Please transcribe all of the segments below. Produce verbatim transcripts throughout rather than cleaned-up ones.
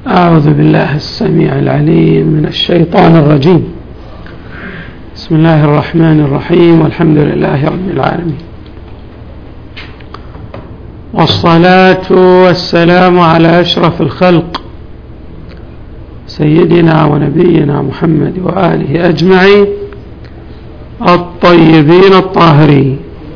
أعوذ بالله السميع العليم من الشيطان الرجيم. بسم الله الرحمن الرحيم، والحمد لله رب العالمين، والصلاة والسلام على أشرف الخلق سيدنا ونبينا محمد وآله أجمعين الطيبين الطاهرين،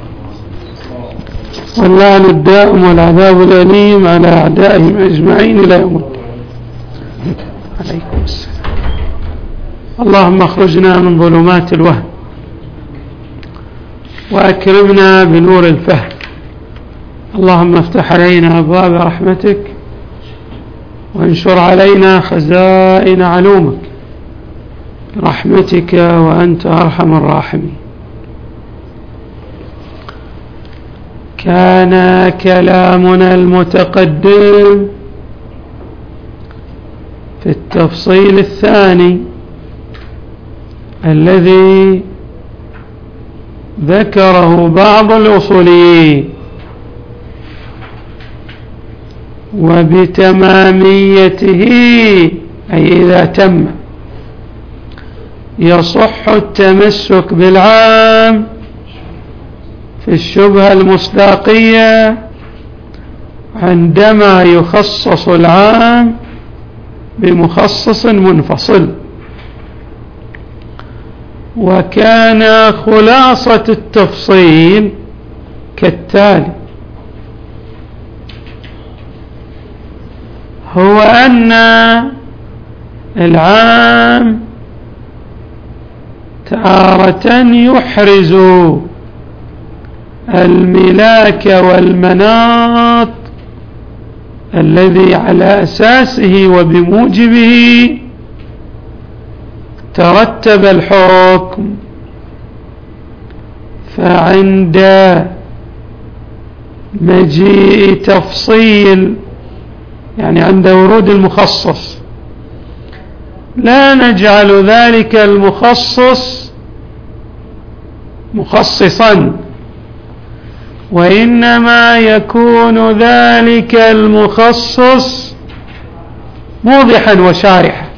واللعن الدائم والعذاب الأليم على أعدائهم أجمعين إلى يوم الدين. عليكم السلام. اللهم اخرجنا من ظلمات الوهم وأكرمنا بنور الفهم، اللهم افتح علينا أبواب رحمتك وانشر علينا خزائن علومك برحمتك وأنت أرحم الراحمين. كان كلامنا المتقدم في التفصيل الثاني الذي ذكره بعض الأصوليين، وبتماميته أي إذا تم يصح التمسك بالعام في الشبهة المصداقية عندما يخصص العام بمخصص منفصل. وكان خلاصة التفصيل كالتالي: هو أن العام تارة يحرز الملاك والمناط الذي على أساسه وبموجبه ترتب الحكم، فعند مجيء تفصيل يعني عند ورود المخصص لا نجعل ذلك المخصص مخصصا، وإنما يكون ذلك المخصص موضحا وشارحا.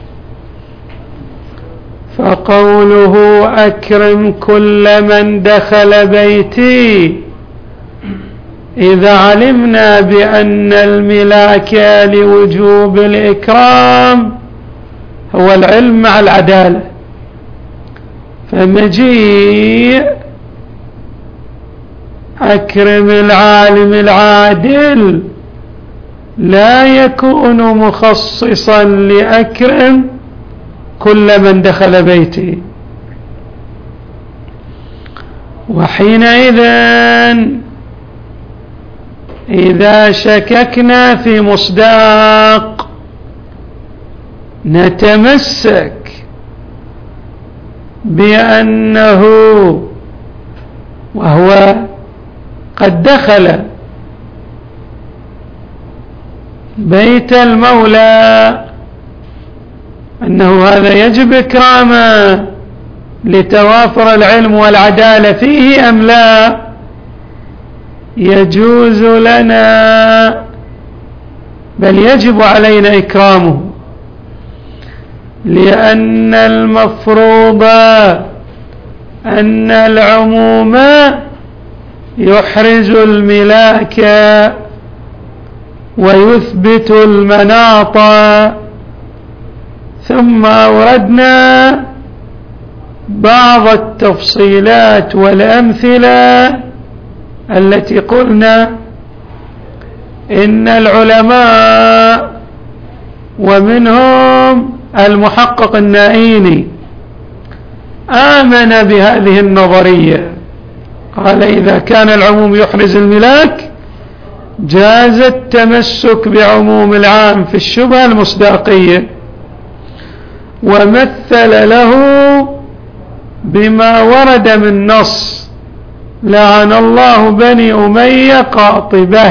فقوله أكرم كل من دخل بيتي، إذا علمنا بأن الملاك لوجوب الإكرام هو العلم مع العدالة، فمجيء أكرم العالم العادل لا يكون مخصصا لأكرم كل من دخل بيتي. وحينئذ إذا شككنا في مصداق نتمسك بأنه وهو قد دخل بيت المولى أنه هذا يجب إكرامه لتوافر العلم والعدالة فيه أم لا، يجوز لنا بل يجب علينا إكرامه، لأن المفروض أن العموم يحرز الملاك ويثبت المناط. ثم أوردنا بعض التفصيلات والأمثلة التي قلنا إن العلماء ومنهم المحقق النائيني آمن بهذه النظرية، قال إذا كان العموم يحرز الملاك جاز التمسك بعموم العام في الشبهة المصداقية، ومثل له بما ورد من نص لعن الله بني أمية قاطبة.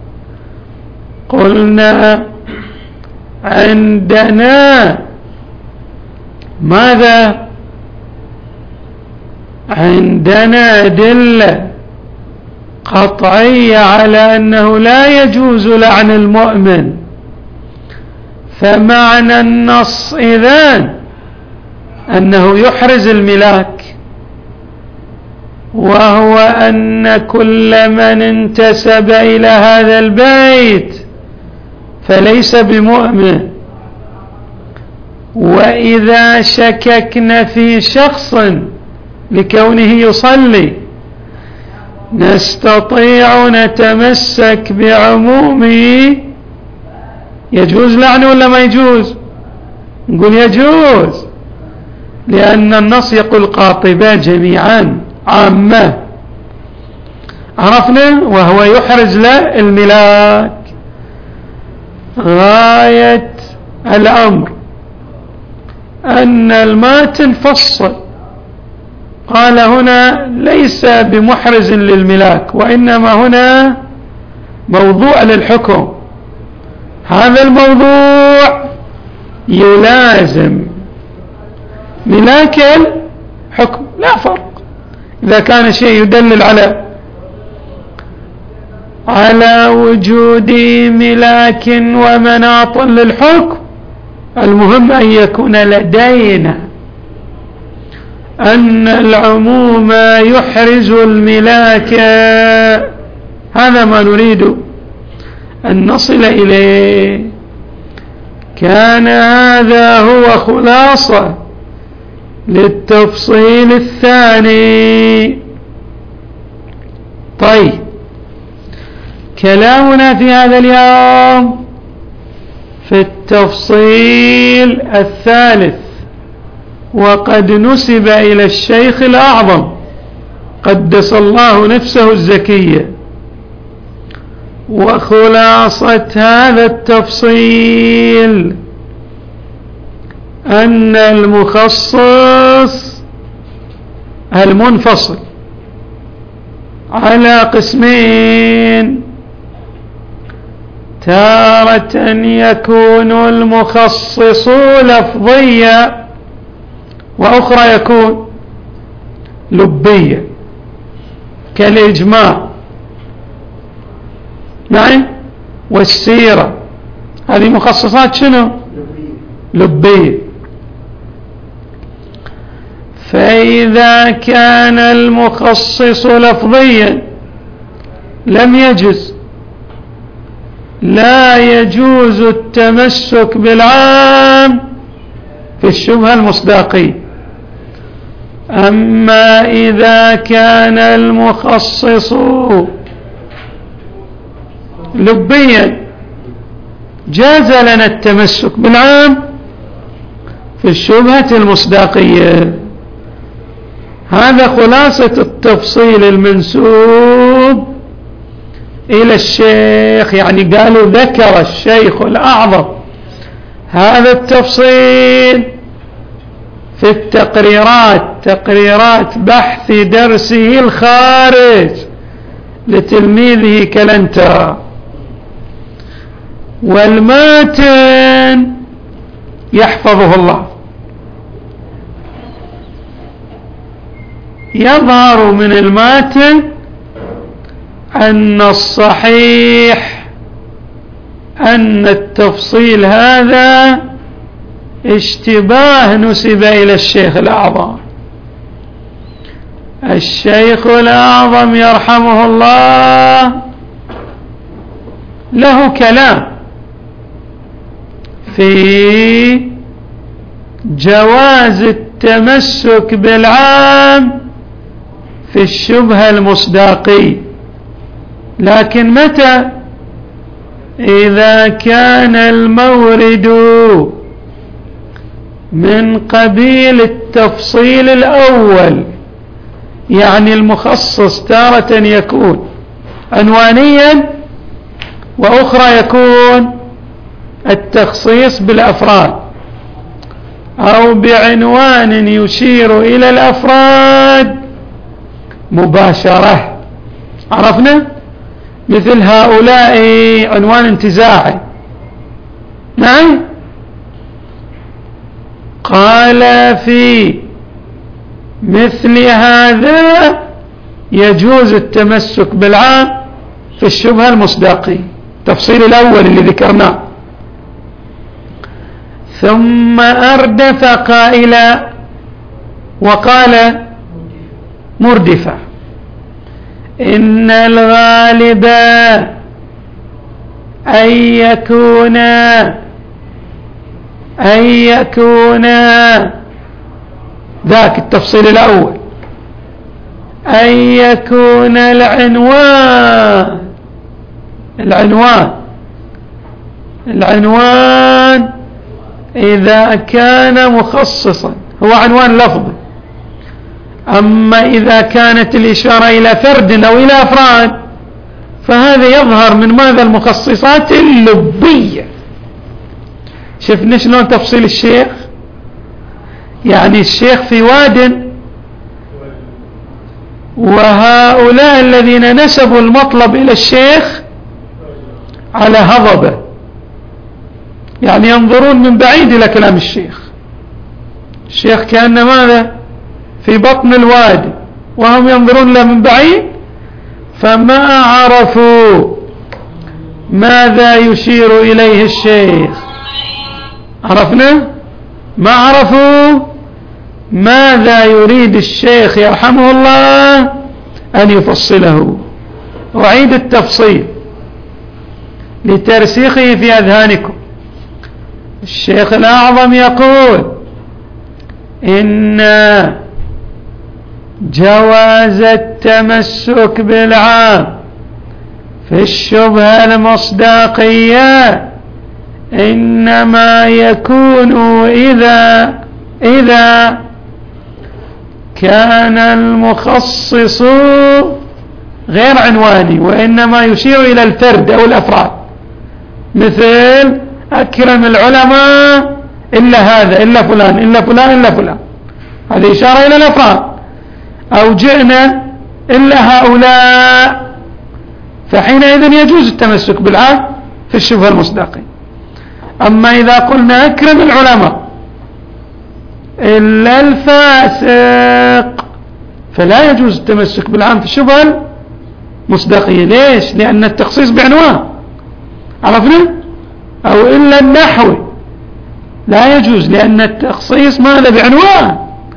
قلنا عندنا ماذا؟ عندنا أدلة قطعية على أنه لا يجوز لعن المؤمن، فمعنى النص إذن أنه يحرز الملاك، وهو أن كل من انتسب إلى هذا البيت فليس بمؤمن. وإذا شككنا في شخص لكونه يصلي نستطيع نتمسك بعمومه، يجوز لعنه ولا ما يجوز؟ نقول يجوز، لأن النص يقول قاطبة جميعا عامة. عرفنا؟ وهو يحرز له الملاك. غاية الأمر أن الماتن فصل، قال هنا ليس بمحرز للملاك، وإنما هنا موضوع للحكم. هذا الموضوع يلازم ملاك الحكم، لا فرق. إذا كان شيء يدلل على على وجود ملاك ومناط للحكم، المهم أن يكون لدينا أن العموم يحرز الملاك. هذا ما نريد أن نصل إليه. كان هذا هو خلاصة للتفصيل الثاني. طيب، كلامنا في هذا اليوم في التفصيل الثالث، وقد نسب إلى الشيخ الأعظم قدس الله نفسه الزكية. وخلاصة هذا التفصيل أن المخصص المنفصل على قسمين: تارة يكون المخصص لفظيا، وأخرى يكون لبيا كالإجماع نعم والسيرة. هذه مخصصات شنو؟ لبية. فإذا كان المخصص لفظيا لم يجز، لا يجوز التمسك بالعام في الشبهة المصداقية. أما إذا كان المخصص لبيا جاز لنا التمسك بالعام في الشبهة المصداقية. هذا خلاصة التفصيل المنسوب إلى الشيخ. يعني قالوا ذكر الشيخ الأعظم هذا التفصيل في التقريرات، تقريرات بحث درسه الخارج لتلميذه كلنتا. والماتن يحفظه الله. يظهر من الماتن أن الصحيح أن التفصيل هذا اشتباه نسب إلى الشيخ الأعظم. الشيخ الأعظم يرحمه الله له كلام في جواز التمسك بالعام في الشبهة المصداقية، لكن متى؟ إذا كان المورد من قبيل التفصيل الأول، يعني المخصص تارة يكون عنوانيا، وأخرى يكون التخصيص بالأفراد، أو بعنوان يشير إلى الأفراد مباشرة. عرفنا؟ مثل هؤلاء عنوان انتزاعي. نعم. قال في مثل هذا يجوز التمسك بالعام في الشبهة المصداقية، التفصيل الأول اللي ذكرناه. ثم أردف قائلا وقال مردفا إن الغالب أن يكون أن يكون ذاك التفصيل الأول أن يكون العنوان العنوان العنوان إذا كان مخصصا هو عنوان لفظي. أما إذا كانت الإشارة إلى فرد أو إلى أفراد فهذا يظهر من ماذا؟ المخصصات اللبية. شفنا شلون تفصيل الشيخ؟ يعني الشيخ في واد وهؤلاء الذين نسبوا المطلب إلى الشيخ على هضبة، يعني ينظرون من بعيد إلى كلام الشيخ. الشيخ كأن ماذا؟ في بطن الوادي وهم ينظرون له من بعيد، فما عرفوا ماذا يشير إليه الشيخ. عرفنا؟ ما عرفوا ماذا يريد الشيخ يرحمه الله أن يفصله. أعيد التفصيل لترسيخه في أذهانكم. الشيخ الأعظم يقول إن جواز التمسك بالعام في الشبهة المصداقية إنما يكون إذا إذا كان المخصص غير عنواني وإنما يشير إلى الفرد أو الأفراد، مثل أكرم العلماء إلا هذا إلا فلان إلا فلان إلا فلان، هذه إشارة إلى الأفراد. أو جئنا إلا هؤلاء، فحينئذ يجوز التمسك بالعام في الشبهة المصداقية. أما إذا قلنا أكرم العلماء إلا الفاسق فلا يجوز التمسك بالعام في الشبهة المصداقية. ليش؟ لأن التخصيص بعنوان، عرفنا؟ أو إلا النحو لا يجوز لأن التخصيص ماذا؟ بعنوان.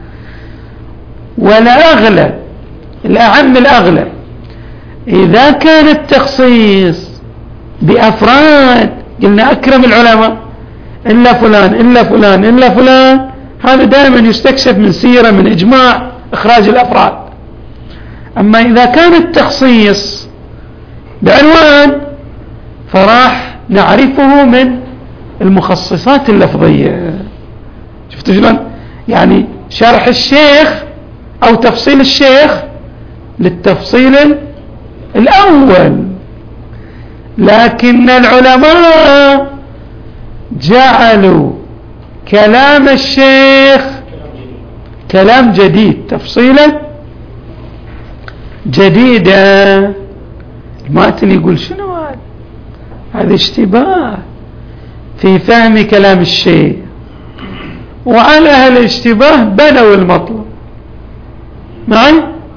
ولا أغلب الأعم الأغلب إذا كان التخصيص بأفراد، قلنا أكرم العلماء إلا فلان إلا فلان إلا فلان، هذا دائما يستكشف من سيرة من إجماع إخراج الأفراد. أما إذا كان التخصيص بعنوان فراح نعرفه من المخصصات اللفظية. شفتوا شلون؟ يعني شرح الشيخ أو تفصيل الشيخ للتفصيل الأول، لكن العلماء جعلوا كلام الشيخ كلام جديد، تفصيلا جديدا. الماتن يقول شنو هذا؟ هذا اشتباه في فهم كلام الشيخ، وعلى أهل الاشتباه بنوا المطلب معي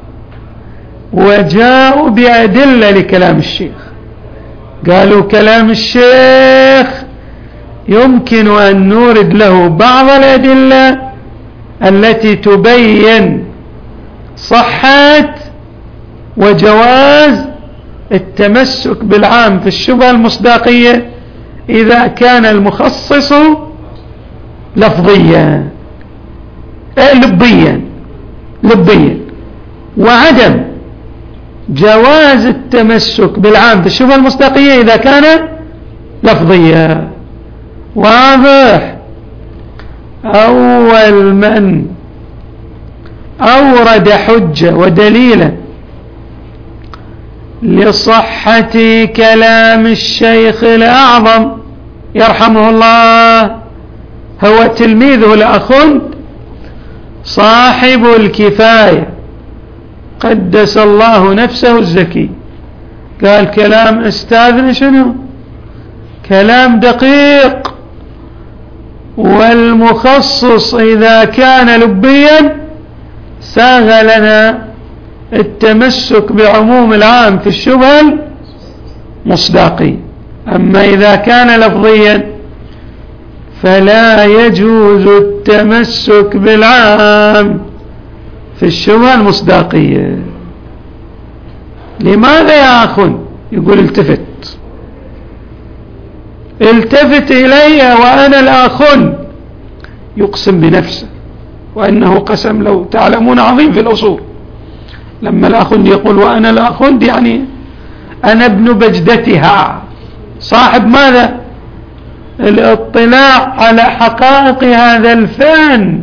وجاءوا بأدلة لكلام الشيخ. قالوا كلام الشيخ يمكن أن نورد له بعض الأدلة التي تبين صحة وجواز التمسك بالعام في الشبهة المصداقية إذا كان المخصص لفظيا لبيا لبيا، وعدم جواز التمسك بالعام في الشبهة المصداقية إذا كان لفظيا. واضح؟ أول من أورد حجة ودليلا لصحة كلام الشيخ الأعظم يرحمه الله هو تلميذه الأخند صاحب الكفاية قدس الله نفسه الزكي. قال كلام أستاذنا شنو؟ كلام دقيق، والمخصص إذا كان لبيا ساغ لنا التمسك بعموم العام في الشبهة المصداقية. أما إذا كان لفظيا فلا يجوز التمسك بالعام في الشبهة المصداقية. لماذا يا أخ؟ يقول التفت التفت إلي وأنا الأخ، يقسم بنفسه، وإنه قسم لو تعلمون عظيم في الأصول. لما الأخ يقول وأنا الأخ يعني أنا ابن بجدتها، صاحب ماذا؟ الاطلاع على حقائق هذا الفن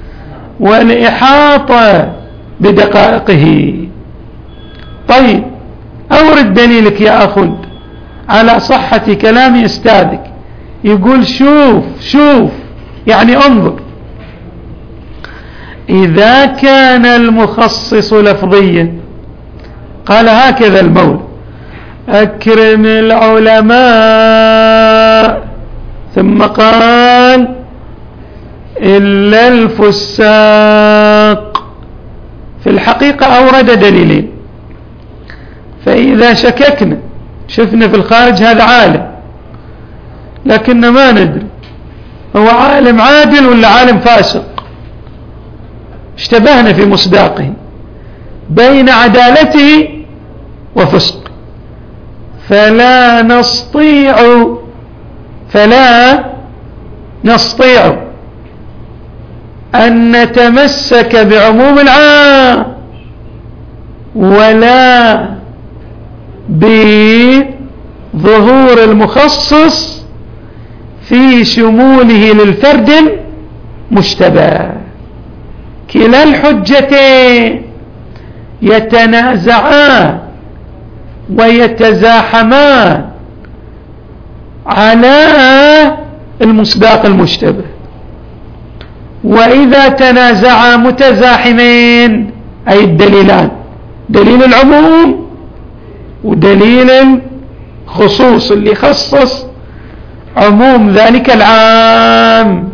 والإحاطة بدقائقه. طيب أورد دليلك يا أخ على صحة كلام أستاذك. يقول شوف شوف يعني انظر، إذا كان المخصص لفظيا قال هكذا المولى: أكرم العلماء، ثم قال إلا الفساق. في الحقيقة أورد دليلين. فإذا شككنا شفنا في الخارج هذا عالم، لكن ما ندري هو عالم عادل ولا عالم فاسق، اشتبهنا في مصداقه بين عدالته وفسق، فلا نستطيع فلا نستطيع أن نتمسك بعموم العام ولا بظهور المخصص في شموله للفرد المشتبه. كلا الحجتين يتنازعان ويتزاحمان على المصداق المشتبه، وإذا تنازعا متزاحمين أي الدليلان، دليل العموم ودليل الخصوص اللي يخصص عموم ذلك العام،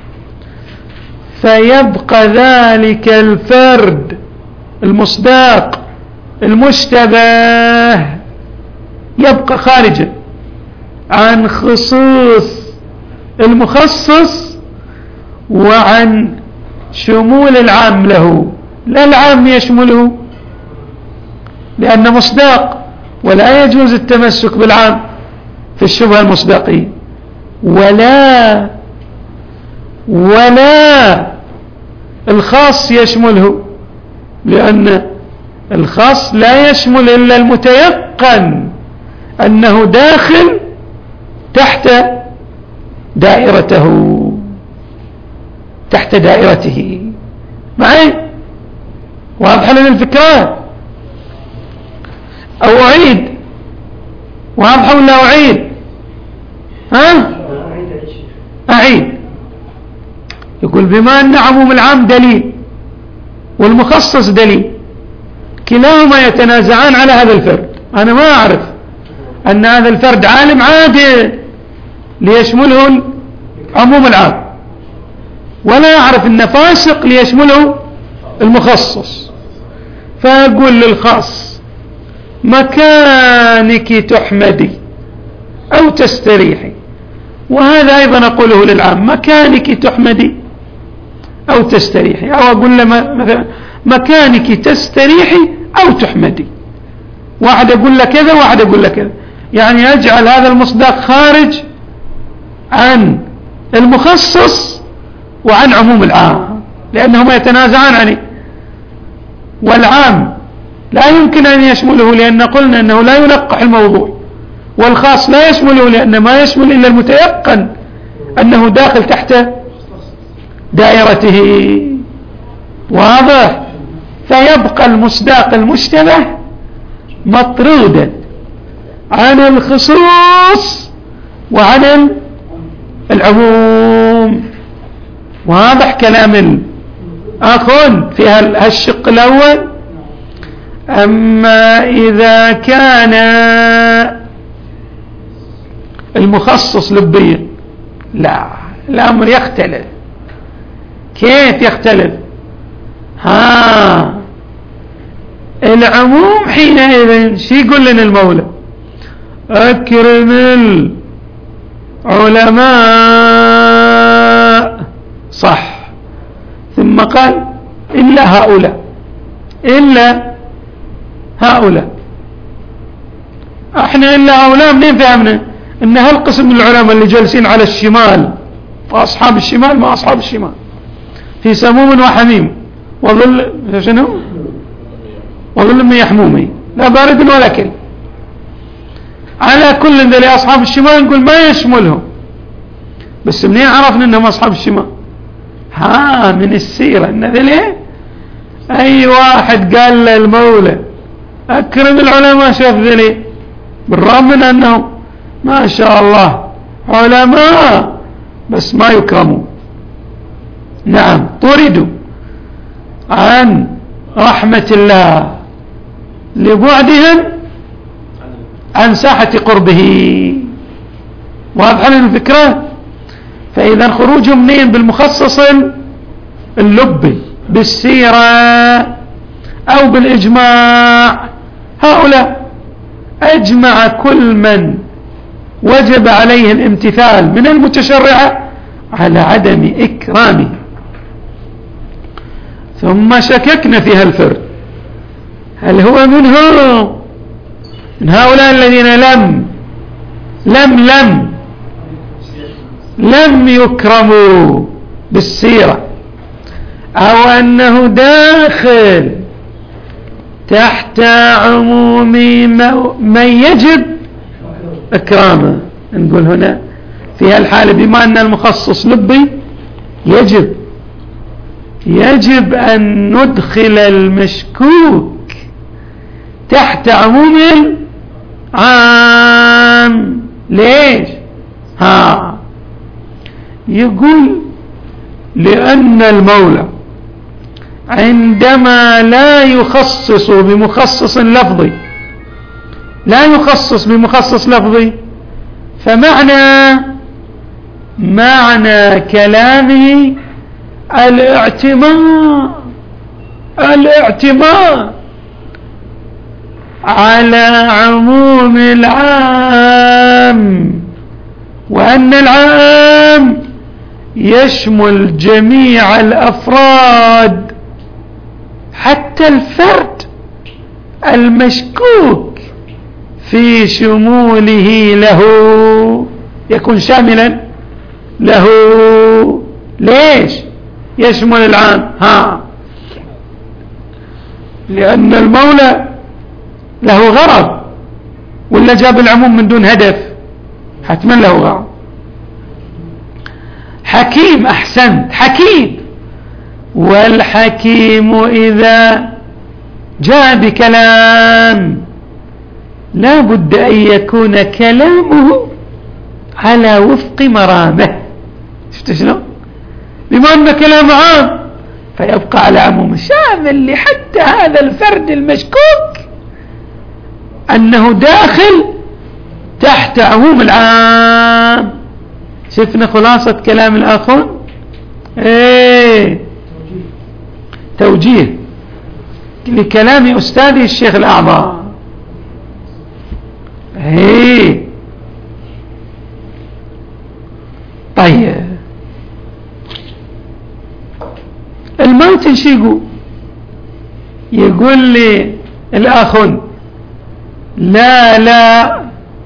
فيبقى ذلك الفرد المصداق المشتبه يبقى خارجا عن خصوص المخصص وعن شمول العام له. لا العام يشمله لأنه مصداق، ولا يجوز التمسك بالعام في الشبهة المصداقية، ولا ولا الخاص يشمله، لأن الخاص لا يشمل إلا المتيقن أنه داخل تحت دائرته تحت دائرته. معي؟ واضح لنا الفكرة؟ أو أعيد؟ واضح ولا أعيد؟ ها؟ أعيد. يقول بما أن عموم العام دليل والمخصص دليل، كلاهما يتنازعان على هذا الفرد. أنا ما أعرف أن هذا الفرد عالم عادل ليشمله عموم العام، ولا أعرف أن فاسق ليشمله المخصص. فأقول للخاص مكانك تحمدي أو تستريحي، وهذا أيضا أقوله للعام مكانك تحمدي أو تستريحي، أو أقول له مثلا مكانك تستريحي أو تحمدي. واحد أقول له كذا واحد أقول له كذا، يعني أجعل هذا المصداق خارج عن المخصص وعن عموم العام، لأنهما يتنازعان عنه، والعام لا يمكن أن يشمله لأن قلنا أنه لا يلقح الموضوع، والخاص لا يشمله لأن ما يشمل إلا المتيقن أنه داخل تحت دائرته. واضح؟ فيبقى المصداق المشتبه مطرودا عن الخصوص وعن العموم. واضح كلام الأخ في هالشق الأول؟ أما إذا كان المخصص لبيا لا، الأمر يختلف. كيف يختلف؟ ها العموم حينئذ شي يقول لنا المولى؟ أكرم العلماء صح. ثم قال إلا هؤلاء، إلا هؤلاء. احنا إلا هؤلاء منين فهمنا ان هالقسم من العلماء اللي جالسين على الشمال، فأصحاب الشمال ما أصحاب الشمال، في سموم وحميم وظل شنو وظل من يحمومي لا بارد ولا كل. على كل ذلك أصحاب الشمال نقول ما يشملهم، بس منين عرفنا انهم أصحاب الشمال؟ ها من السيرة ان ذلك اي واحد قال له المولى اكرم العلماء شاف ذلك، بالرغم من انهم ما شاء الله علماء بس ما يكرمون. نعم طردوا عن رحمة الله لبعدهم عن ساحة قربه. واضح لنا الفكرة؟ فإذا خروجهم منين؟ بالمخصص اللبي بالسيرة أو بالإجماع. هؤلاء أجمع كل من وجب عليه الامتثال من المتشرعة على عدم إكرامه. ثم شككنا في هالفرد، هل هو منهم من هؤلاء الذين لم لم لم لم يكرموا بالسيرة، أو أنه داخل تحت عموم من يجب إكرامه. نقول هنا في هالحالة بما أن المخصص لبي يجب يجب أن ندخل المشكوك تحت عموم العام. ليش؟ ها يقول لأن المولى عندما لا يخصص بمخصص لفظي لا يخصص بمخصص لفظي فمعنى معنى كلامه الاعتماد الاعتماد على عموم العام، وأن العام يشمل جميع الأفراد حتى الفرد المشكوك في شموله له يكون شاملا له. ليش يشمل العام؟ ها لأن المولى له غرض، ولا جاب العموم من دون هدف؟ حتما له غرض. حكيم، أحسنت، حكيم. والحكيم إذا جاء بكلام لا بد أن يكون كلامه على وفق مرامه. شفت شنو؟ بما أن كلام عام فيبقى على عموم شامل لحتى هذا الفرد المشكوك أنه داخل تحت عموم العام. شفنا خلاصة كلام الآخر؟ ايه توجيه لكلام أستاذي الشيخ الأعظم. ايه طيب الموت شو يقول؟ يقول لي الآخر لا لا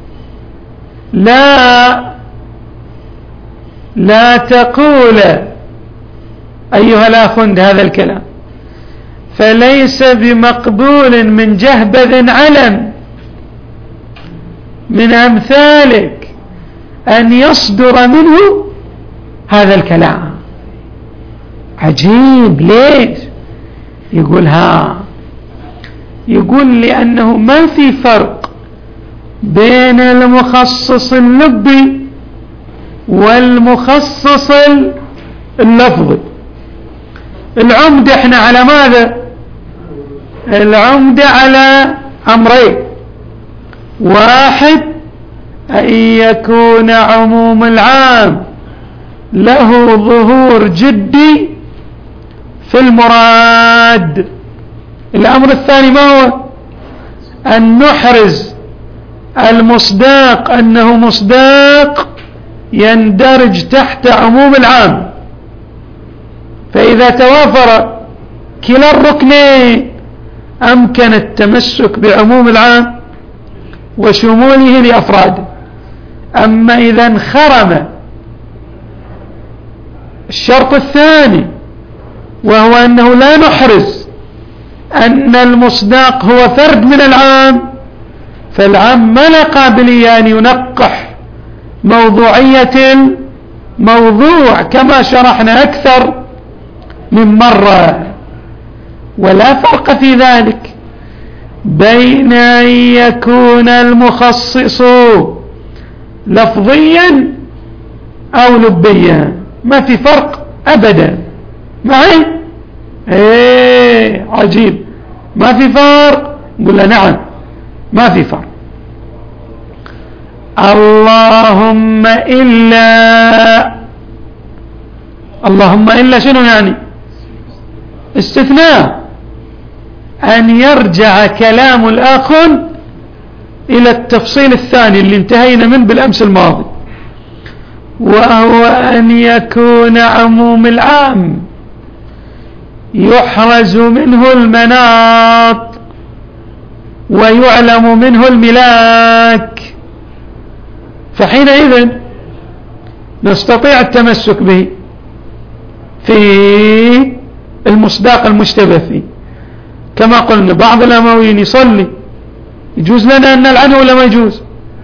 لا لا تقول أيها الأخوند هذا الكلام، فليس بمقبول من جهبذ علم من أمثالك أن يصدر منه هذا الكلام. عجيب. ليش؟ يقول ها يقول لأنه ما في فرق بين المخصص اللبي والمخصص اللفظي. العمدة احنا على ماذا؟ العمدة على أمرين: واحد أن يكون عموم العام له ظهور جدي في المراد. الأمر الثاني ما هو؟ أن نحرز المصداق أنه مصداق يندرج تحت عموم العام. فإذا توافر كلا الركنين أمكن التمسك بعموم العام وشموله لأفراده. أما إذا انخرم الشرط الثاني وهو أنه لا نحرز أن المصداق هو فرد من العام، فالعام ما له قابلية أن ينقح موضوعية الموضوع كما شرحنا أكثر من مرة. ولا فرق في ذلك بين أن يكون المخصص لفظيا أو لبيا، ما في فرق أبدا. معي؟ ايه عجيب، ما في فرق؟ نقول له نعم ما في فرق. اللهم إلا اللهم إلا شنو يعني؟ استثناء، أن يرجع كلام الآخر إلى التفصيل الثاني اللي انتهينا منه بالأمس الماضي، وهو أن يكون عموم العام يحرز منه المناط ويعلم منه الملاك، فحينئذ نستطيع التمسك به في المصداق المشتبه فيه. كما قلنا بعض الأمويين يصلي، يجوز لنا أن نلعنه ولا ما يجوز؟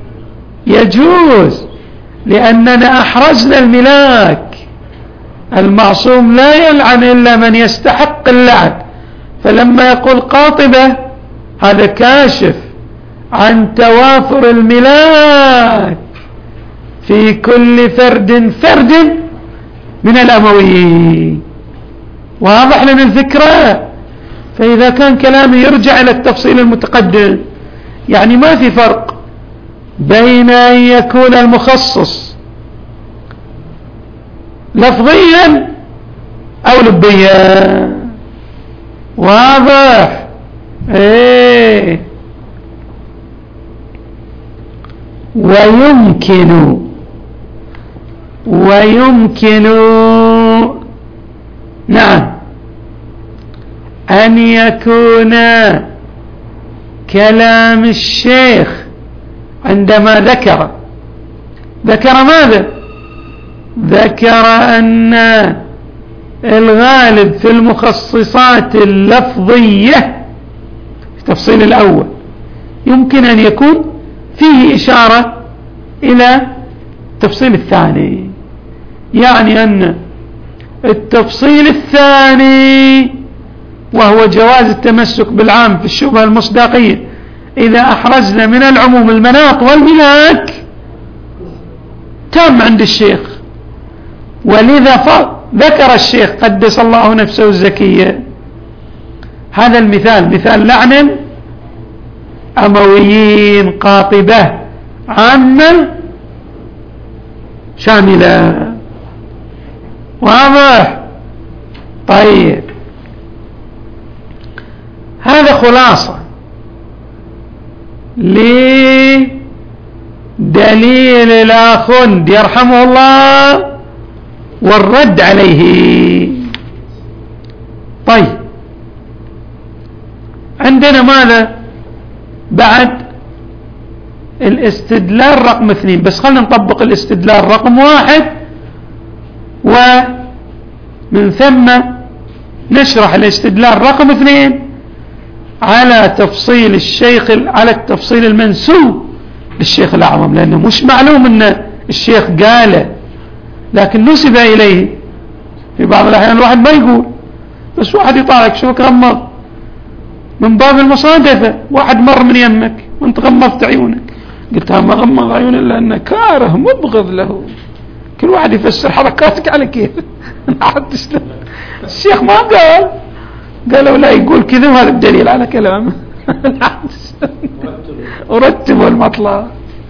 يجوز، لأننا أحرزنا الملاك. المعصوم لا يلعن إلا من يستحق اللعن، فلما يقول قاطبة هذا كاشف عن توافر الملاك في كل فرد فرد من الأمويين. واضح لنا الفكرة؟ فإذا كان كلامي يرجع إلى التفصيل المتقدم، يعني ما في فرق بين أن يكون المخصص لفظيا أو لبيا. واضح؟ ايه. ويمكن ويمكن نعم أن يكون كلام الشيخ عندما ذكر ذكر ماذا؟ ذكر أن الغالب في المخصصات اللفظية في التفصيل الأول يمكن أن يكون فيه إشارة إلى التفصيل الثاني، يعني أن التفصيل الثاني وهو جواز التمسك بالعام في الشبهة المصداقية إذا أحرزنا من العموم المناط والملاك تام عند الشيخ. ولذا ذكر الشيخ قدس الله نفسه الزكية هذا المثال، مثال لعن أمويين قاطبة عامة شاملة. واضح؟ طيب، هذا خلاصة لدليل الآخند يرحمه الله والرد عليه. طيب، عندنا ماذا بعد؟ الاستدلال رقم اثنين، بس خلنا نطبق الاستدلال رقم واحد ومن ثم نشرح الاستدلال رقم اثنين على تفصيل الشيخ، على التفصيل المنسوب للشيخ الأعظم، لأنه مش معلوم أن الشيخ قاله لكن نسب إليه. في بعض الأحيان الواحد ما يقول، بس واحد يطالك شو غمض من باب المصادفة، واحد مر من يمك وانت غمضت عيونك، قلت ما غمض عيون إلا أنه كاره مبغض له. كل واحد يفسر حركاتك على كيف. الشيخ ما قال، قالوا لا يقول كذا وهذا الدليل على كلامه. ورتبوا المطلع.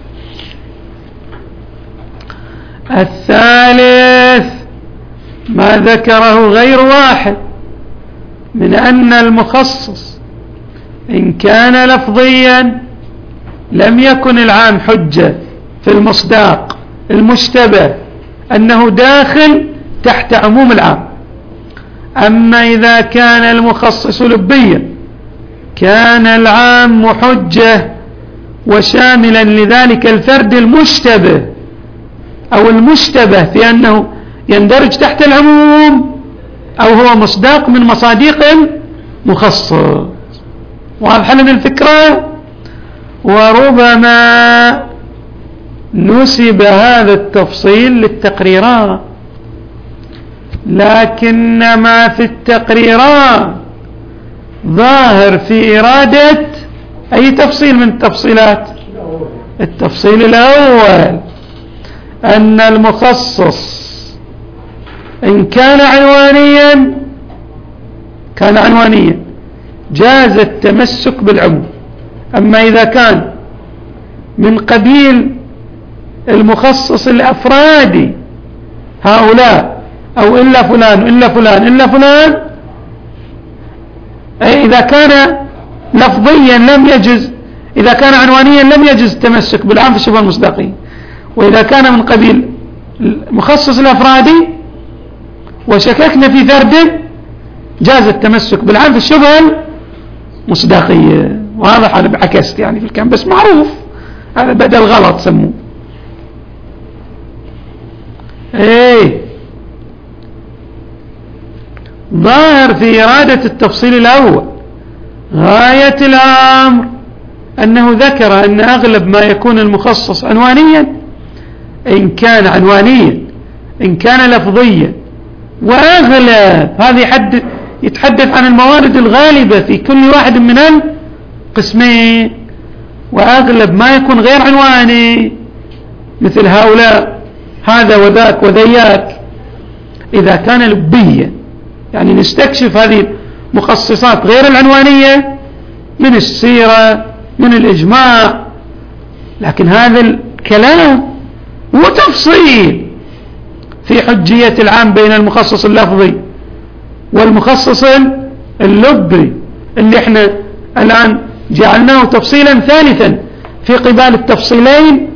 الثالث ما ذكره غير واحد من أن المخصص إن كان لفظيا لم يكن العام حجة في المصداق المشتبه أنه داخل تحت عموم العام. أما إذا كان المخصص لبيا كان العام حجة وشاملا لذلك الفرد المشتبه أو المشتبه في أنه يندرج تحت العموم أو هو مصداق من مصاديق المخصص. واضح لنا الفكرة؟ وربما نسب هذا التفصيل للتقريرات، لكن ما في التقريرات ظاهر في إرادة أي تفصيل من التفصيلات؟ التفصيل الأول، أن المخصص إن كان عنوانيا كان عنوانيا جاز التمسك بالعموم. أما إذا كان من قبيل المخصص الأفرادي هؤلاء أو إلا فلان إلا فلان إلا فلان، أي إذا كان لفظيا لم يجز، إذا كان عنوانيا لم يجز التمسك بالعام في الشبه المصداقية، وإذا كان من قبيل المخصص الأفرادي وشككنا في فرد جاز التمسك بالعام في الشبه المصداقية. وهذا حال بعكست يعني في الكلام، بس معروف هذا بدل غلط سموه. ايه ظاهر في إرادة التفصيل الأول غاية الأمر أنه ذكر أن أغلب ما يكون المخصص عنوانيا إن كان عنوانيا إن كان لفظيا، وأغلب هذه حد يتحدث عن الموارد الغالبة في كل واحد من القسمين، وأغلب ما يكون غير عنواني مثل هؤلاء هذا وذاك وذياك إذا كان لبيا، يعني نستكشف هذه المخصصات غير العنوانية من السيرة من الإجماع. لكن هذا الكلام هو تفصيل في حجية العام بين المخصص اللفظي والمخصص اللبي اللي احنا الآن جعلناه تفصيلا ثالثا في قبال التفصيلين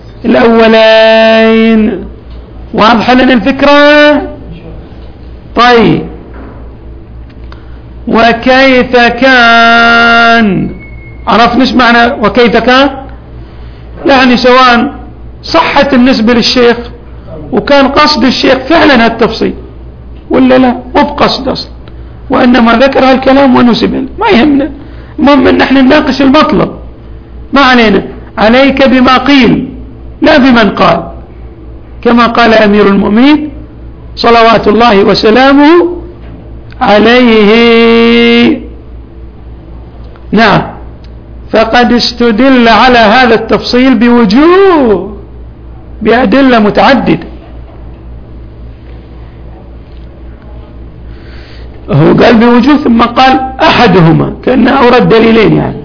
الأولين. واضح لنا الفكرة؟ طيب، وكيف كان عرفنا ايش معنى وكيف كان؟ يعني سواء صحت النسبة للشيخ وكان قصد الشيخ فعلا هالتفصيل ولا لا مو بقصد أصلا، وإنما ذكر هالكلام ونسب، ما يهمنا، المهم ان احنا نناقش المطلب، ما علينا. عليك بما قيل لا بمن قال، كما قال أمير المؤمنين صلوات الله وسلامه عليه. نعم، فقد استدل على هذا التفصيل بوجوه بأدلة متعددة. هو قال بوجوه ثم قال أحدهما، كأنه أورد دليلين يعني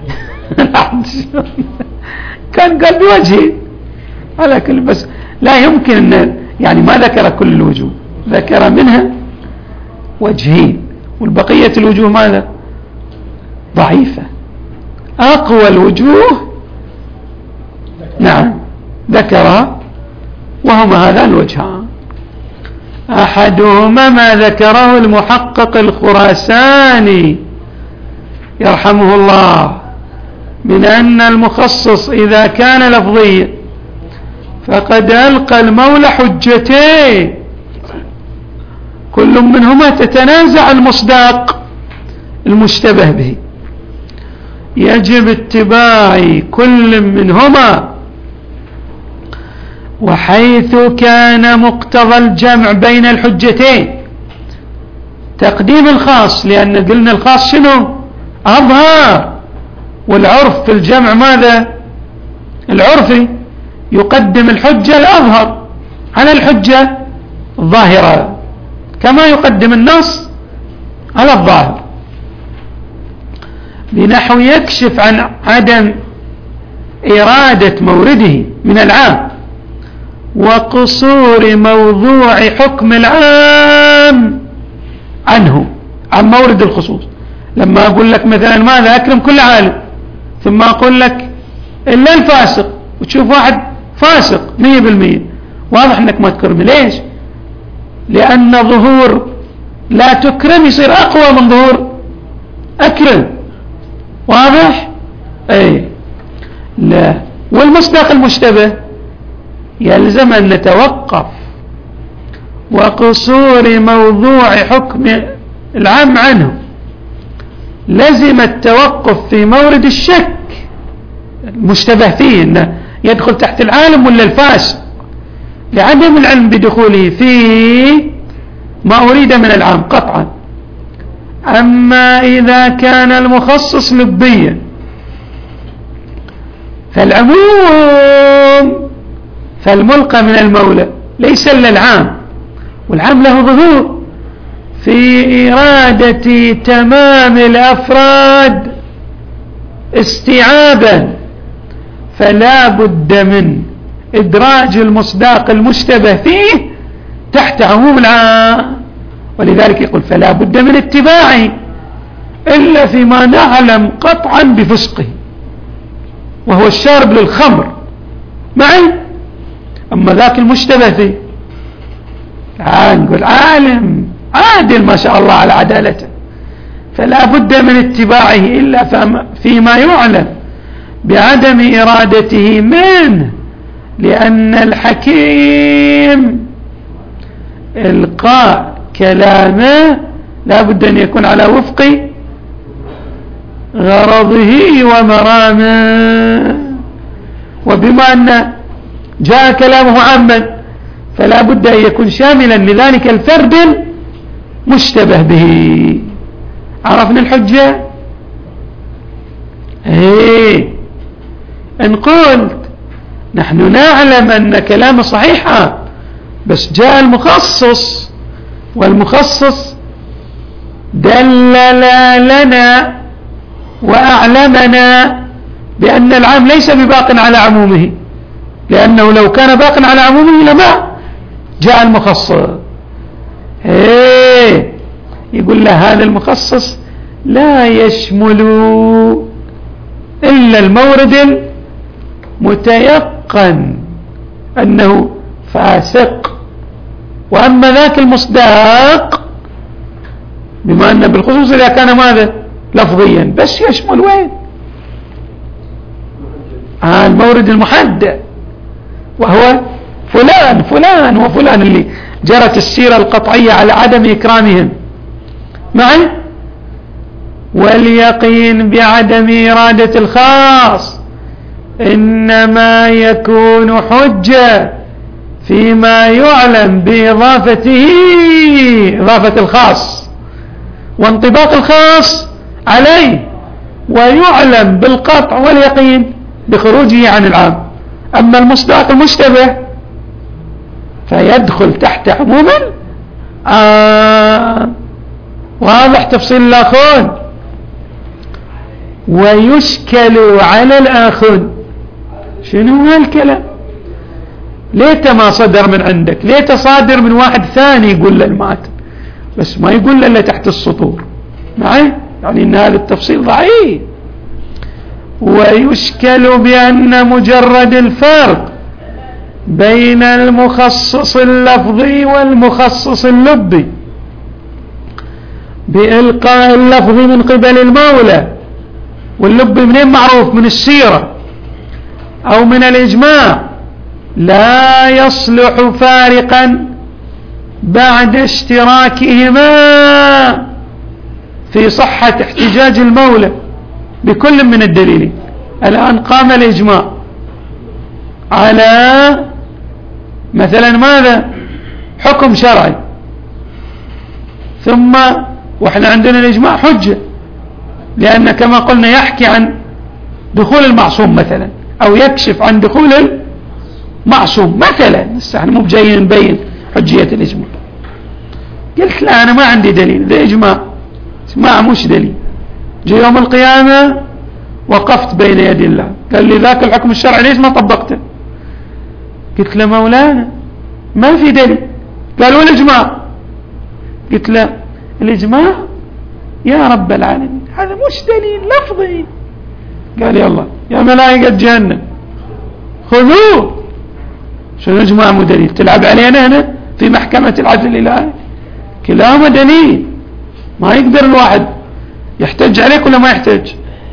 كان قال بوجه على كل، بس لا يمكن أن يعني ما ذكر كل الوجوه، ذكر منها وجهين، والبقية الوجوه ماذا؟ ضعيفة. أقوى الوجوه نعم ذكرها، وهما هذان الوجهان. أحدهما ما ذكره المحقق الخراساني يرحمه الله من أن المخصص إذا كان لفظيا فقد ألقى المولى حجتين كل منهما تتنازع المصداق المشتبه به، يجب اتباع كل منهما. وحيث كان مقتضى الجمع بين الحجتين تقديم الخاص، لأن قلنا الخاص شنو؟ أظهر، والعرف في الجمع ماذا؟ العرفي يقدم الحجة الأظهر على الحجة الظاهرة، كما يقدم النص على الظاهر، بنحو يكشف عن عدم إرادة مورده من العام وقصور موضوع حكم العام عنه عن مورد الخصوص. لما أقول لك مثلا ماذا؟ أكرم كل عالم، ثم أقول لك إلا الفاسق، وتشوف واحد فاسق مية بالمية، واضح أنك ما تكرم. ليش؟ لأن ظهور لا تكرم يصير أقوى من ظهور أكرم. واضح؟ أي لا. والمصداق المشتبه يلزم أن نتوقف وقصور موضوع حكم العام عنه، لزم التوقف في مورد الشك المشتبه فيه أنه يدخل تحت العالم ولا الفاسق، لعدم العلم بدخوله في ما أريد من العام قطعا. أما إذا كان المخصص لبيا فالعموم فالملقى من المولى ليس إلا العام، والعام له ظهور في إرادة تمام الأفراد استيعابا، فلا بد من إدراج المصداق المشتبه فيه تحت عموم العام. ولذلك يقول فلا بد من اتباعه إلا فيما نعلم قطعا بفسقه، وهو الشارب للخمر معي. أما ذاك المشتبه فيه نقول عالم عادل ما شاء الله على عدالته، فلا بد من اتباعه إلا فيما يعلم بعدم إرادته منه، لأن الحكيم إلقاء كلامه لا بد أن يكون على وفق غرضه ومرامه. وبما أن جاء كلامه عاما فلا بد أن يكون شاملا لذلك الفرد مشتبه به. عرفنا الحجة؟ ايه ان قلت نحن نعلم أن كلام صحيحا بس جاء المخصص، والمخصص دلل لنا وأعلمنا بأن العام ليس بباق على عمومه، لأنه لو كان باق على عمومه لما جاء المخصص. ايه يقول له هذا المخصص لا يشمل إلا المورد المتيقن أنه فاسق، وأما ذاك المصداق بما أن بالخصوص إذا كان ماذا لفظيا بس يشمل وين آه المورد المحدد، وهو فلان فلان وفلان اللي جرت السيرة القطعية على عدم إكرامهم معي. واليقين بعدم إرادة الخاص إنما يكون حجة فيما يعلم بإضافته إضافة الخاص وانطباق الخاص عليه، ويعلم بالقطع واليقين بخروجه عن العام. أما المصداق المشتبه فيدخل تحت عموما آه واضح تفصيل الآخرون. ويشكل على الآخرون شنو هالكلام؟ ليته ما صدر من عندك، ليته صادر من واحد ثاني يقول له الماتن، بس ما يقول له إلا تحت السطور معي، يعني إن هذا التفصيل ضعيف. ويشكل بأن مجرد الفرق بين المخصص اللفظي والمخصص اللبي بإلقاء اللفظ من قبل المولى، واللب منين معروف؟ من السيرة أو من الإجماع، لا يصلح فارقا بعد اشتراكهما في صحة احتجاج المولى بكل من الدليل. الآن قام الإجماع على مثلا ماذا؟ حكم شرعي، ثم وإحنا عندنا الإجماع حجة، لأن كما قلنا يحكي عن دخول المعصوم مثلا، أو يكشف عن دخول المعصوم مثلا. احنا مو بجايين نبين حجية الإجماع. قلت لا أنا ما عندي دليل، ده إجماع إجماع مش دليل. جاء يوم القيامة وقفت بين يدي الله، قال لي ذاك الحكم الشرعي ليش ما طبقته؟ قلت له مولانا ما في دليل. قالوا الإجماع. قلت له الإجماع يا رب العالمين هذا مش دليل لفظي. قال يلا يا ملائكة جهنم خذوه. شنو إجماع مو دليل؟ تلعب علينا هنا في محكمة العدل الإلهي؟ كلاهما دليل، ما يقدر الواحد يحتج عليك ولا ما يحتج.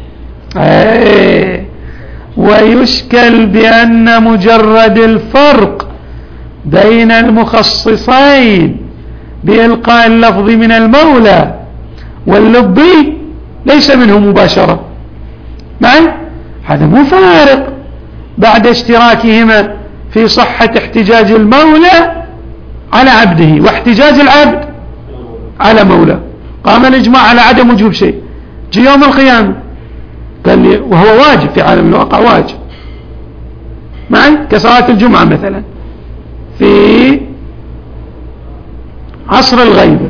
ايه. ويشكل بأن مجرد الفرق بين المخصصين بإلقاء اللفظ من المولى واللبي ليس منه مباشرة، معا هذا مو فارق بعد اشتراكهما في صحة احتجاج المولى على عبده واحتجاج العبد على مولاه. قام الإجماع على عدم وجوب شيء، جي يوم القيامة قال لي وهو واجب في عالم الواقع، واجب معا كصلاة الجمعة مثلا في عصر الغيبة،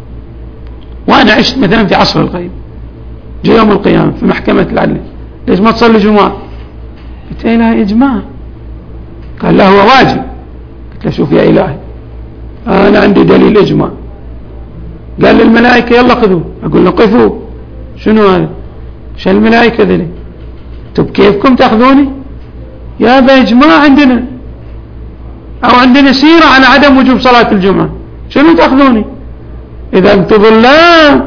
وأنا عشت مثلا في عصر الغيبة، جي يوم القيامة في محكمة العدل ليش ما تصلي جمعة؟ قلت له إلهي إجماع. قال لا هو واجب. قلت له شوف يا إلهي أنا عندي دليل إجماع. قال للملائكة يلا خذوه. أقول له قفوا، شنو هذا؟ شو الملائكة ذلك؟ طب كيفكم تأخذوني؟ يا بإجماع عندنا أو عندنا سيرة على عدم وجوب صلاة الجمعة، شنو تأخذوني؟ إذا أنتم ظلام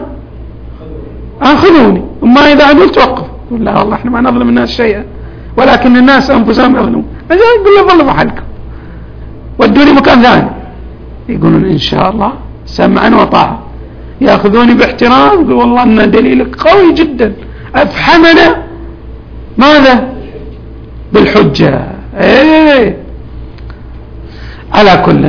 أخذوني، وما إذا عدل توقف. يقول لا والله احنا ما نظلم الناس شيئا ولكن الناس أنفسهم يظلمون. يقول له ظلموا حالكم ودوني مكان ثاني. يقولون إن شاء الله سمعا وطاعة، يأخذوني باحترام. يقول والله أن دليلك قوي جدا أفحمنا ماذا بالحجة. ايه. على كل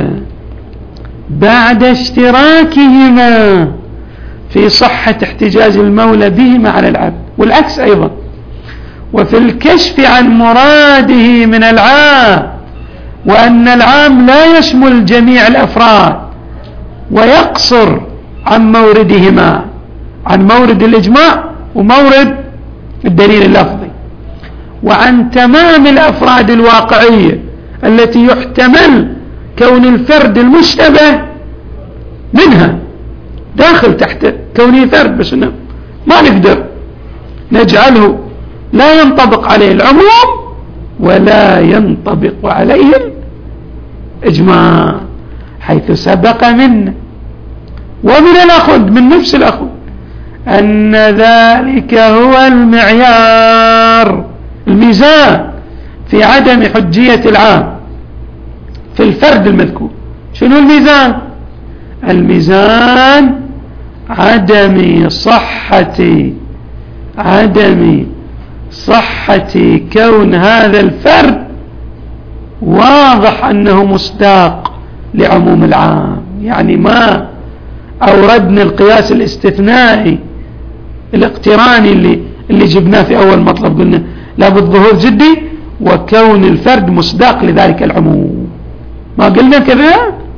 بعد اشتراكهما في صحة احتجاج المولى بهما على العبد، والعكس أيضا، وفي الكشف عن مراده من العام، وأن العام لا يشمل جميع الأفراد ويقصر عن موردهما، عن مورد الإجماع ومورد الدليل اللفظي، وعن تمام الأفراد الواقعية التي يحتمل كون الفرد المشتبه منها داخل تحت كونه فرد، بس ما نقدر نجعله لا ينطبق عليه العموم ولا ينطبق عليه الإجماع، حيث سبق منا ومن الأخذ من نفس الأخذ أن ذلك هو المعيار الميزان في عدم حجية العام في الفرد المذكور. شنو الميزان؟ الميزان عدم صحة عدم صحة كون هذا الفرد واضح أنه مصداق لعموم العام. يعني ما أوردنا القياس الاستثنائي الاقتراني اللي, اللي جبناه في أول مطلب، قلنا لابد ظهور جدي وكون الفرد مصداق لذلك العموم، ما قلنا كذا.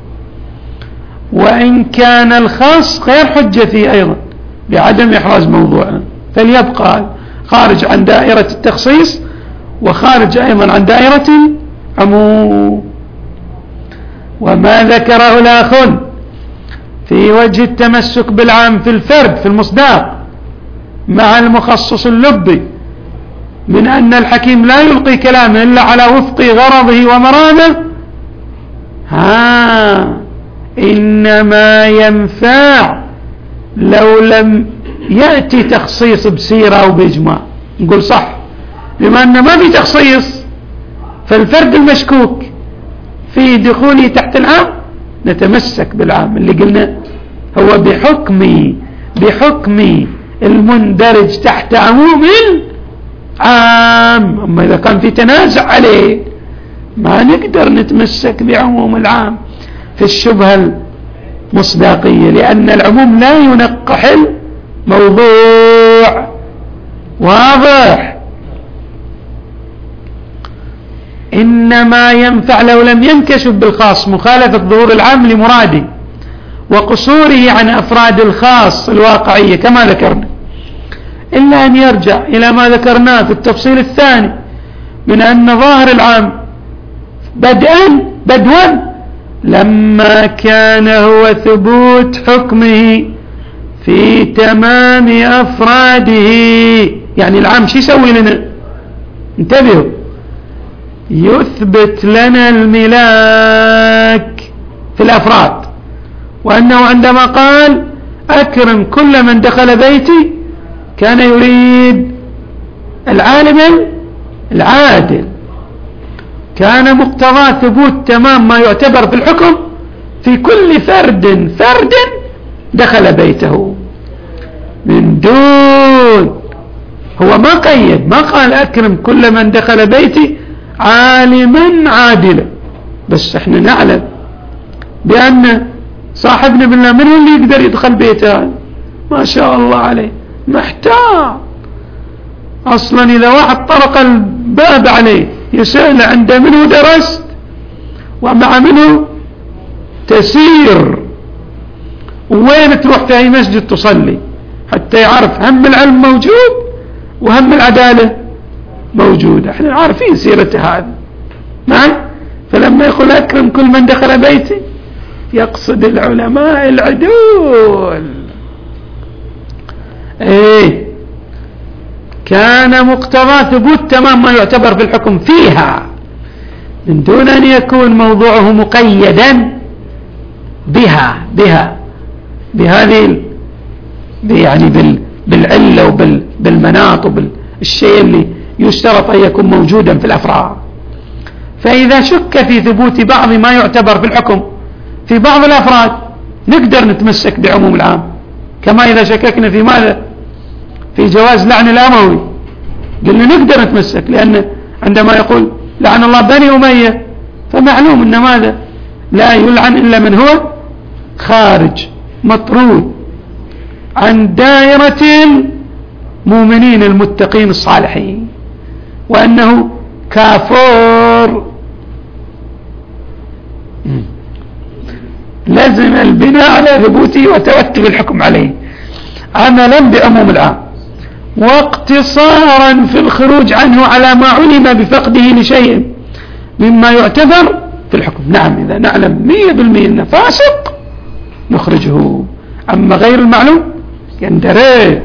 وإن كان الخاص غير حجة فيه أيضا بعدم إحراز موضوعه، فليبقى خارج عن دائرة التخصيص وخارج أيضا عن دائرة العموم. وما ذكره الآخر في وجه التمسك بالعام في الفرد في المصداق مع المخصص اللبي من أن الحكيم لا يلقي كلامه إلا على وفق غرضه ومراده، ها إنما ينفع لو لم يأتي تخصيص بسيرة أو بإجماع. نقول صح، بما أن ما في تخصيص فالفرد المشكوك في دخوله تحت العام نتمسك بالعام اللي قلنا هو بحكم بحكم المندرج تحت عموم العام. أما إذا كان في تنازع عليه ما نقدر نتمسك بعموم العام في الشبهة المصداقية، لأن العموم لا ينقح الموضوع. واضح؟ إنما ينفع لو لم ينكشف بالخاص مخالفة ظهور العام لمراده وقصوره عن أفراد الخاص الواقعية كما ذكرنا، إلا أن يرجع إلى ما ذكرناه في التفصيل الثاني من أن ظاهر العام بدءا بدوا لما كان هو ثبوت حكمه في تمام أفراده. يعني العام شو يسوي لنا؟ انتبهوا، يثبت لنا الملاك في الأفراد وأنه عندما قال أكرم كل من دخل بيتي كان يريد العالم العادل. كان مقتضى ثبوت تمام ما يعتبر في الحكم في كل فرد فرد دخل بيته، من دون، هو ما قيد، ما قال أكرم كل من دخل بيتي عالما عادلا، بس احنا نعلم بأن صاحبنا بالله من هو اللي يقدر يدخل بيته؟ ما شاء الله عليه محتاج أصلا. إذا واحد طرق الباب عليه يسأل عنده منه درست ومع منه تسير، وين تروح في أي مسجد تصلي حتى يعرف هم العلم موجود وهم العدالة موجودة. احنا عارفين سيرته هذه معي. فلما يقول أكرم كل من دخل بيتي يقصد العلماء العدول. ايه كان مقتضى ثبوت تمام ما يعتبر في الحكم فيها من دون أن يكون موضوعه مقيدا بها بها بهذه يعني بال بالعلة وبالمناط وبالشيء اللي يشترط أن يكون موجودا في الأفراد. فإذا شك في ثبوت بعض ما يعتبر في الحكم في بعض الأفراد نقدر نتمسك بعموم العام، كما إذا شككنا في ماذا؟ في جواز لعن الأموي، قلنا نقدر نتمسك، لأن عندما يقول لعن الله بني أمية فمعلوم أن ماذا؟ لا يلعن إلا من هو خارج مطرود عن دائرة المؤمنين المتقين الصالحين، وأنه كافر. لازم البناء على ثبوته وترتب الحكم عليه عملا بعموم العام، واقتصارا في الخروج عنه على ما علم بفقده لشيء مما يعتبر في الحكم. نعم إذا نعلم مية بالمية أنه فاسق نخرجه، أما غير المعلوم يندرج.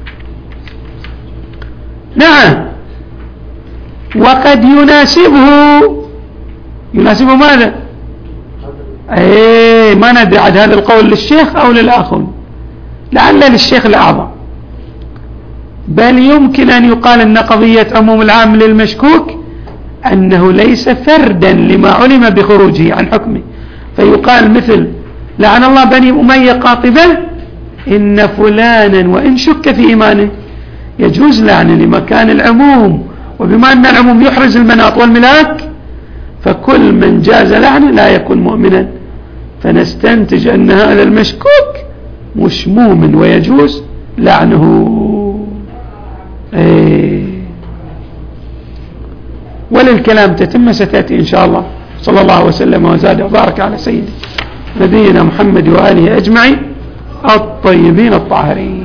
نعم. وقد يناسبه يناسبه ماذا؟ ايه ما ندري عاد هذا القول للشيخ او للاخر، لعل للشيخ الاعظم. بل يمكن ان يقال ان قضية عموم العام للمشكوك انه ليس فردا لما علم بخروجه عن حكمه، فيقال مثل لعن الله بني أمية قاطبة إن فلانا وإن شك في إيمانه يجوز لعنه لمكان العموم، وبما أن العموم يحرز المناط والملاك فكل من جاز لعنه لا يكون مؤمنا، فنستنتج أن هذا المشكوك مشموم ويجوز لعنه. ايه وللكلام تتم ستأتي إن شاء الله. صلى الله وسلم وزاد وبارك على سيدنا نبينا محمد وآله أجمعين الطيبين الطاهرين.